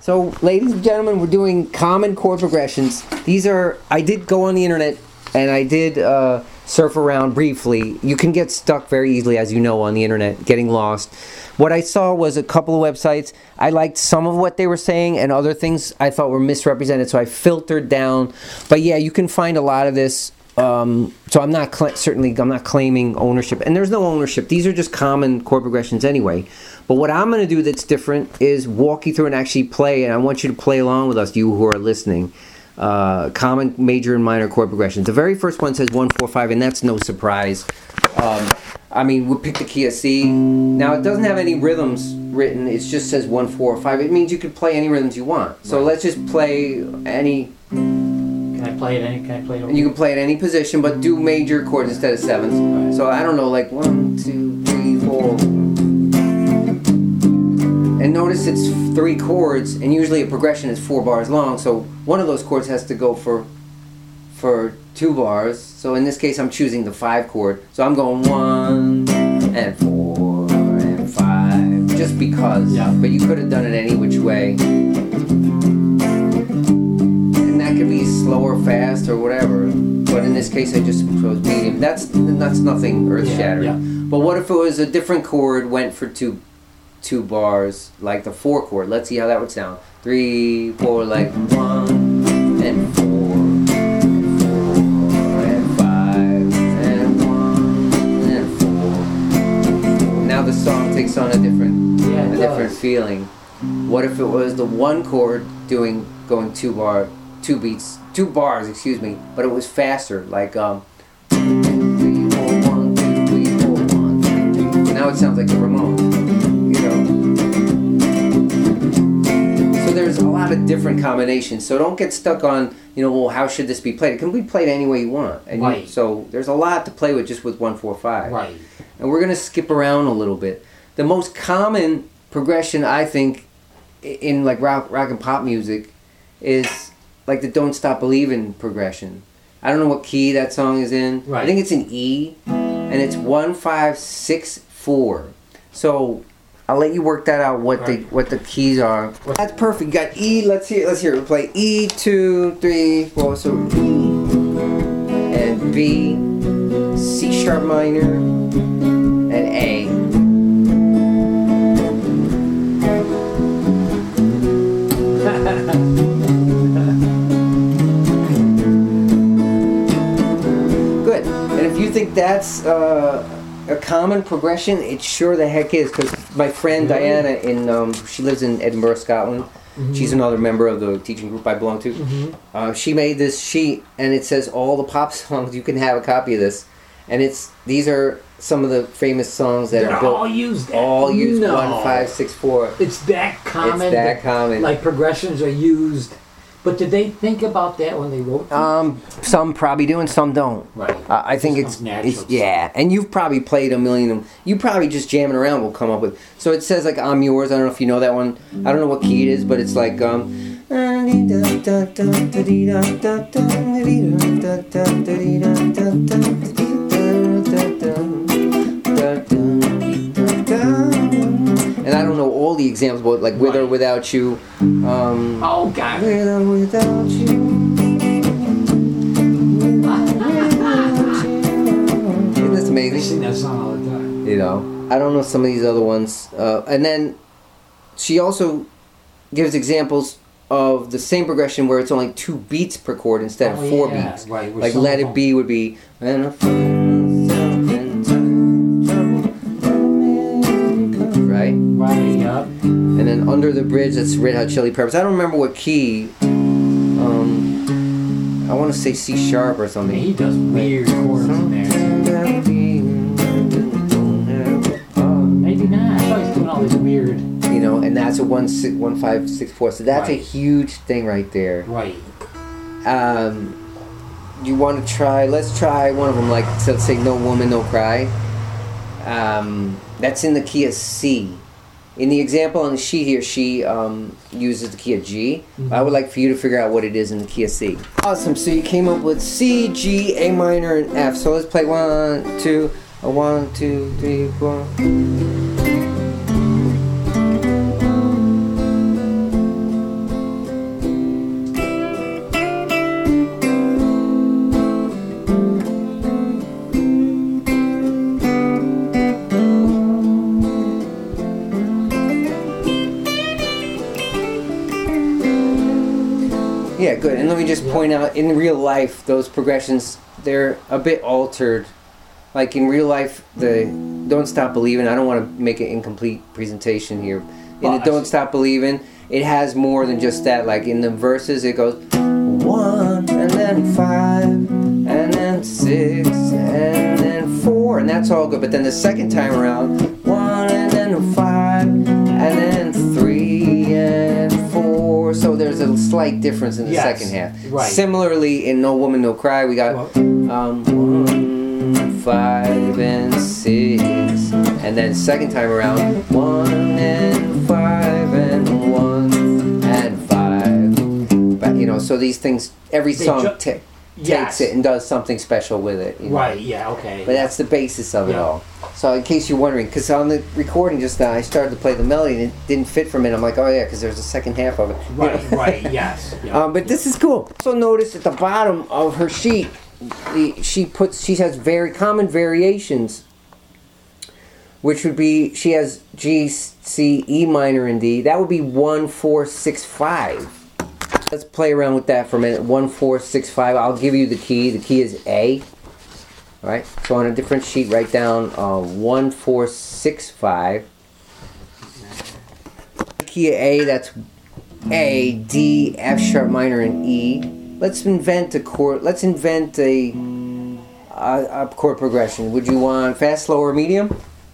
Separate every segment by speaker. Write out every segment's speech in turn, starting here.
Speaker 1: So, ladies and gentlemen, we're doing common chord progressions. I did go on the internet and I did surf around briefly. You can get stuck very easily, as you know, on the internet, getting lost. What I saw was a couple of websites. I liked some of what they were saying, and other things I thought were misrepresented, so I filtered down. But yeah, you can find a lot of this. So I'm not claiming ownership, and there's no ownership. These are just common chord progressions anyway. But what I'm going to do that's different is walk you through and actually play, and I want you to play along with us, you who are listening. Common major and minor chord progressions. The very first one says 1, 4, 5, and that's no surprise. We picked the key of C. Now it doesn't have any rhythms written. It just says 1, 4, 5. It means you could play any rhythms you want. So let's just play any.
Speaker 2: Can I play it over?
Speaker 1: You can play at any position, but do major chords instead of sevens. Right. So I don't know, like 1, 2, 3, 4. And notice it's 3 chords, and usually a progression is 4 bars long. So one of those chords has to go for 2 bars. So in this case, I'm choosing the 5 chord. So I'm going 1 and 4 and 5, just because.
Speaker 2: Yeah.
Speaker 1: But you could have done it any which way. That could be slow or fast or whatever, but in this case I just chose medium. That's nothing earth-shattering.
Speaker 2: Yeah.
Speaker 1: But what if it was a different chord, went for two bars, like the 4 chord? Let's see how that would sound. 3, 4, like 1 and 4 and 5 and 1 and 4. Now the song takes on a different feeling. What if it was the 1 chord going 2 bars, but it was faster, like 3, 4, 1, 2, 3, 4, 1, 2, 3. Now it sounds like a Ramones, So there's a lot of different combinations. So don't get stuck on, well, how should this be played? It can be played any way you want. And
Speaker 2: right.
Speaker 1: So there's a lot to play with just with 1, 4, 5.
Speaker 2: Right.
Speaker 1: And we're gonna skip around a little bit. The most common progression, I think, in like rock and pop music, is like the Don't Stop Believin' progression. I don't know what key that song is in.
Speaker 2: Right.
Speaker 1: I think it's in E, and it's 1, 5, 6, 4. So I'll let you work that out. What the keys are. That's perfect. You got E. Let's hear it. We'll play E, 2, 3, 4. So E and B, C sharp minor, and A. Good. And if you think that's a common progression, it sure the heck is. Because my friend Diana, she lives in Edinburgh, Scotland. Mm-hmm. She's another member of the teaching group I belong to. Mm-hmm. She made this sheet, and it says all the pop songs. You can have a copy of this, and these are some of the famous songs that are built.
Speaker 2: All used
Speaker 1: 1, 5, 6, 4.
Speaker 2: It's that common.
Speaker 1: It's that common.
Speaker 2: Like progressions are used. But did they think about that when they wrote them?
Speaker 1: Some probably do and some don't.
Speaker 2: Right.
Speaker 1: I think it's yeah. And you've probably played a million of them. You probably just jamming around will come up with. So it says like I'm Yours. I don't know if you know that one. I don't know what key it is, but it's like and I don't know all the examples, but like With or Without You.
Speaker 2: Oh God.
Speaker 1: With or Without You. Isn't this amazing?
Speaker 2: I sing that song all the time.
Speaker 1: I don't know some of these other ones. And then she also gives examples of the same progression where it's only 2 beats per chord instead of 4 beats.
Speaker 2: Right.
Speaker 1: Like Let It Be would be. Right?
Speaker 2: Right, yeah.
Speaker 1: And then Under the Bridge, that's Red Hot Chili Peppers. I don't remember what key. I want to say C sharp or something.
Speaker 2: He does weird chords in there. Maybe not. I thought he was doing all this weird.
Speaker 1: And that's a 1, 5, 6, 4. So that's a huge thing right there.
Speaker 2: Right.
Speaker 1: You want to try? Let's try one of them. Like let's say No Woman, No Cry. That's in the key of C. In the example on the sheet here, she uses the key of G. Mm-hmm. I would like for you to figure out what it is in the key of C. Awesome. So you came up with C, G, A minor, and F. So let's play 1, 2, 1, 2, 3, 4. Yeah, good. And let me just point out, in real life, those progressions, they're a bit altered. Like in real life, the Don't Stop Believing, I don't want to make an incomplete presentation here. In the Don't Stop Believing, it has more than just that. Like in the verses, it goes 1, and then 5, and then 6, and then 4, and that's all good. But then the second time around, 1, and then 5, and then 3, and 4. So there's a slight difference in the second half.
Speaker 2: Right.
Speaker 1: Similarly, in No Woman No Cry, we got 1, 5, and 6, and then second time around 1 and 5 and 1 and 5. But you know, so these things, every song takes it and does something special with it. You know?
Speaker 2: Right. Yeah. Okay.
Speaker 1: But that's the basis of it all. So in case you're wondering, because on the recording just now, I started to play the melody and it didn't fit for me. And I'm like, oh yeah, because there's a second half of it.
Speaker 2: Right. Right. Yes. Yeah.
Speaker 1: But this is cool. So notice at the bottom of her sheet, she has very common variations, which would be, she has G, C, E minor, and D. That would be 1, 4, 6, 5. Let's play around with that for a minute. 1, 4, 6, 5. I'll give you the key. The key is A. All right. So on a different sheet, write down 1, 4, 6, 5. The key of A. That's A, D, F sharp minor, and E. Let's invent a chord. Let's invent a chord progression. Would you want fast, slow, or medium?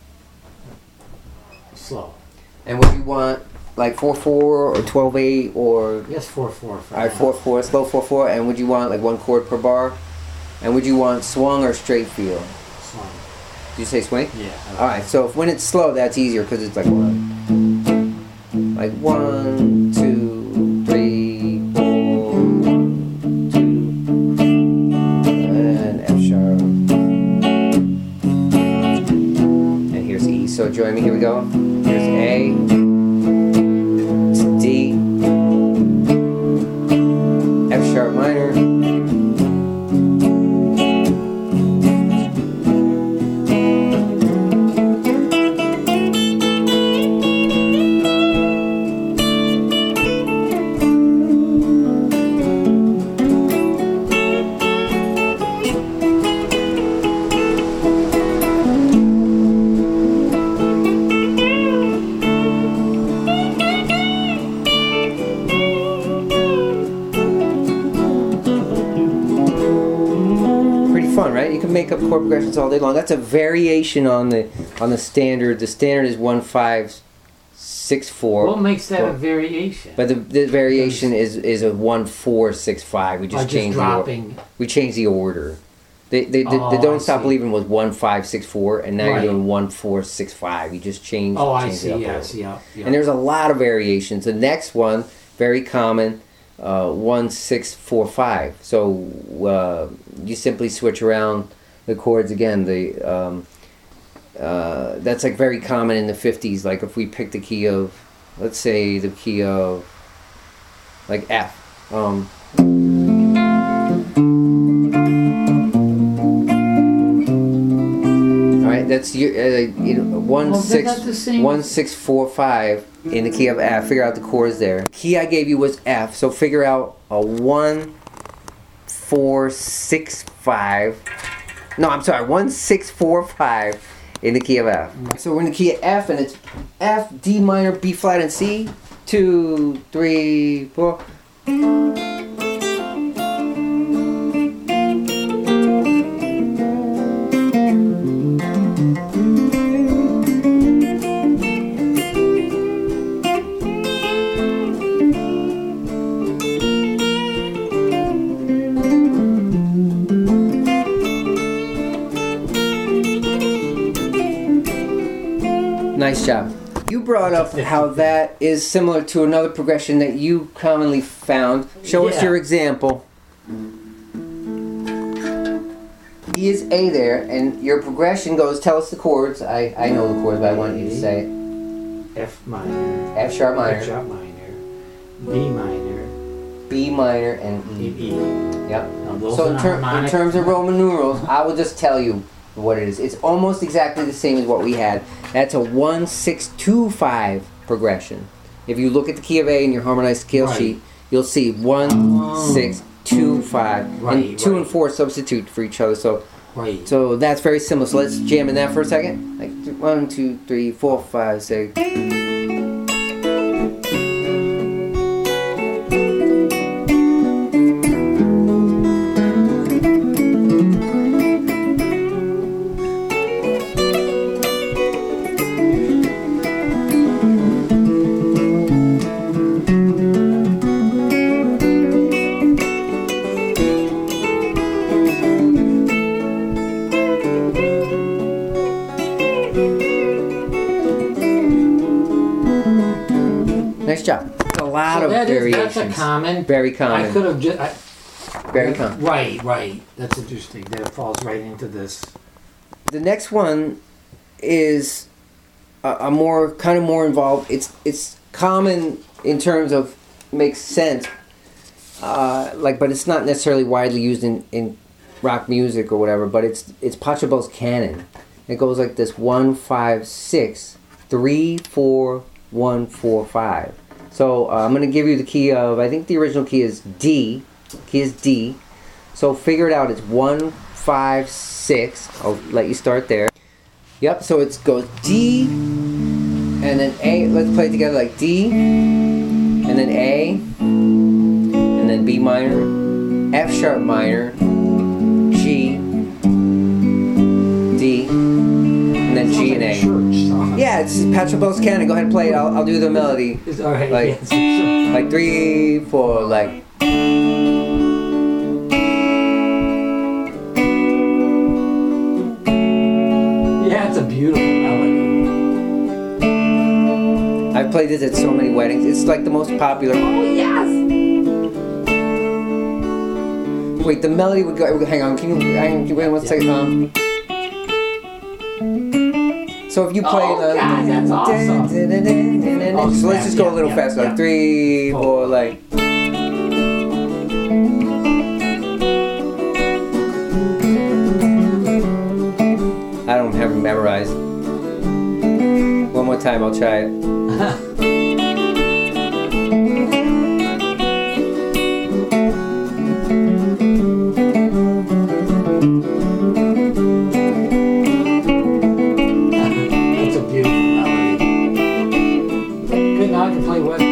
Speaker 2: Slow.
Speaker 1: And would you want like 4/4 or 12/8 or?
Speaker 2: Yes, 4/4.
Speaker 1: All right, 4/4, slow 4/4. And would you want like one chord per bar? And would you want swung or straight feel?
Speaker 2: Swung.
Speaker 1: Did you say swing?
Speaker 2: Yeah.
Speaker 1: All right. So when it's slow, that's easier because it's like 1, 2, 3, 4, 2, and F sharp. And here's E. So join me. Here we go. Here's A. D, F sharp minor, right? You can make up chord progressions all day long. That's a variation on the standard. The standard is 1, 5, 6, 4.
Speaker 2: What makes that a variation?
Speaker 1: But the variation is a 1, 4, 6, 5. We just changed
Speaker 2: dropping.
Speaker 1: We changed the order. The Don't Stop Believing was 1, 5, 6, 4, and now you're doing 1, 4, 6, 5. You just changed.
Speaker 2: Oh, I
Speaker 1: see.
Speaker 2: Yes, yeah.
Speaker 1: And there's a lot of variations. The next one, very common. 1, 6, 4, 5. So you simply switch around the chords again. That's like very common in the 50s. Like if we pick the key of, let's say the key of, like F. All right, that's 1, 6, 4, 5. In the key of F, figure out the chords there. The key I gave you was F, so figure out a 1, 4, 6, 5. No, I'm sorry, 1, 6, 4, 5 in the key of F. So we're in the key of F, and it's F, D minor, B flat, and C. 2, 3, 4. Nice job. You brought up how that is similar to another progression that you commonly found. Show us your example. E is A there, and your progression goes, tell us the chords. I know the chords, but I want you to say it.
Speaker 2: F minor.
Speaker 1: F sharp minor.
Speaker 2: F sharp minor. B minor.
Speaker 1: B minor and E.
Speaker 2: E.
Speaker 1: Yep. So in terms of Roman numerals, I will just tell you what it is. It's almost exactly the same as what we had. That's a 1, 6, 2, 5 progression. If you look at the key of A in your harmonized scale sheet, you'll see 1, 6, 2, 5,
Speaker 2: Right,
Speaker 1: and 2
Speaker 2: right.
Speaker 1: and 4 substitute for each other.
Speaker 2: Right.
Speaker 1: So that's very similar. So let's jam in that for a second. Like 1, 2, 3, 4, 5, 6. Nice job. A lot of variations.
Speaker 2: That's a common.
Speaker 1: Very common.
Speaker 2: I could have just.
Speaker 1: Very common.
Speaker 2: Right. That's interesting. That it falls right into this.
Speaker 1: The next one is a more kind of more involved. It's common in terms of makes sense, but it's not necessarily widely used in rock music or whatever. But it's Pachelbel's canon. It goes like this: 1, 5, 6, 3, 4, 1, 4, 5. So I'm going to give you the key of. I think the original key is D. Key is D. So figure it out. It's 1, 5, 6. I'll let you start there. Yep. So it goes D, and then A. Let's play it together like D, and then A, and then B minor, F sharp minor, G, D, and then G and A.
Speaker 2: Church song.
Speaker 1: Yeah, it's Pachelbel's canon. Go ahead and play it. I'll do the melody.
Speaker 2: It's all right.
Speaker 1: Like-
Speaker 2: Yes, sure.
Speaker 1: Like 3, 4, like.
Speaker 2: Yeah, it's a beautiful melody.
Speaker 1: I've played this at so many weddings. It's like the most popular.
Speaker 2: Oh yes.
Speaker 1: Wait, the melody would go. Hang on. Can you hang on? Wait 1 second. So if you play
Speaker 2: Oh,
Speaker 1: the.
Speaker 2: God, that's awesome.
Speaker 1: So let's just go a little
Speaker 2: Yeah,
Speaker 1: faster.
Speaker 2: yeah.
Speaker 1: Like 3, 4, like. I don't have it memorized. One more time, I'll try it.
Speaker 2: It's a beautiful melody. Good, now I can play what?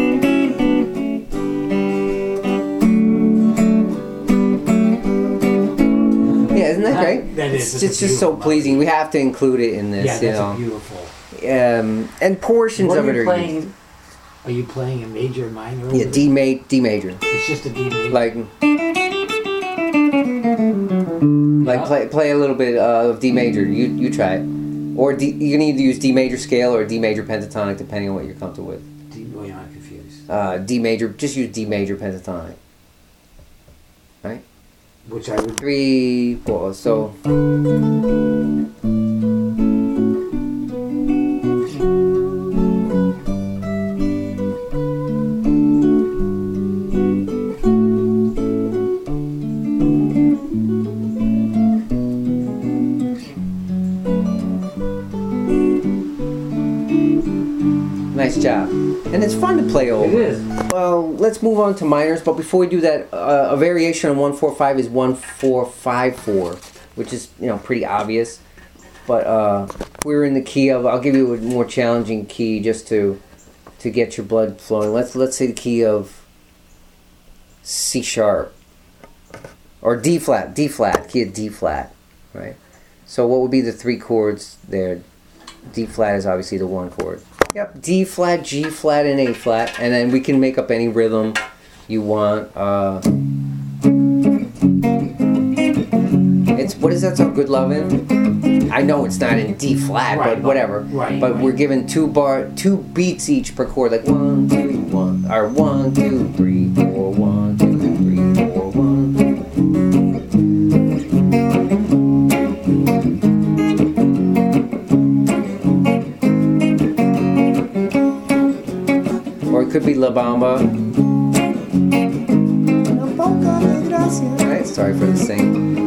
Speaker 1: Yeah, isn't that great?
Speaker 2: That is.
Speaker 1: It's
Speaker 2: It's a
Speaker 1: just so
Speaker 2: beautiful
Speaker 1: pleasing. We have to include it in this,
Speaker 2: Yeah,
Speaker 1: you
Speaker 2: that's
Speaker 1: know.
Speaker 2: a beautiful.
Speaker 1: And portions
Speaker 2: What
Speaker 1: of
Speaker 2: are
Speaker 1: it
Speaker 2: you
Speaker 1: are
Speaker 2: playing?
Speaker 1: used.
Speaker 2: Are you playing a major, minor?
Speaker 1: Yeah, D major.
Speaker 2: It's just a D major.
Speaker 1: Like play a little bit of D major. You try it. Or D, you can either use D major scale or D major pentatonic, depending on what you're comfortable with.
Speaker 2: Wait, I'm confused.
Speaker 1: D major, just use D major pentatonic. Right?
Speaker 2: Which I would.
Speaker 1: 3, 4. So nice job. And it's fun to play over.
Speaker 2: It is.
Speaker 1: Well, let's move on to minors, but before we do that, a variation on 1-4-5 is 1-4-5-4, which is, pretty obvious. But we're in the key of, I'll give you a more challenging key just to get your blood flowing. Let's say the key of C sharp or D flat, key of D flat, right? So what would be the 3 chords there? D flat is obviously the 1 chord. Yep, D flat, G flat, and A flat, and then we can make up any rhythm you want. It's what is that song? Good Lovin'? I know it's not in D flat,
Speaker 2: Right,
Speaker 1: but whatever.
Speaker 2: right,
Speaker 1: But
Speaker 2: right.
Speaker 1: we're given 2 beats each per chord, like 1, 2, 1, or 1, 2, 3, 4, 1, 2, 3, 4, 1. Or it could be La Bamba. Alright, sorry for the sing.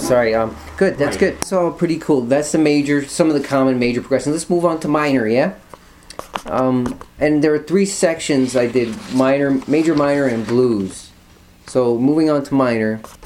Speaker 1: sorry. Good. That's good. So pretty cool. That's the major. Some of the common major progressions. Let's move on to minor. Yeah. And there are 3 sections I did: minor, major, minor, and blues. So moving on to minor.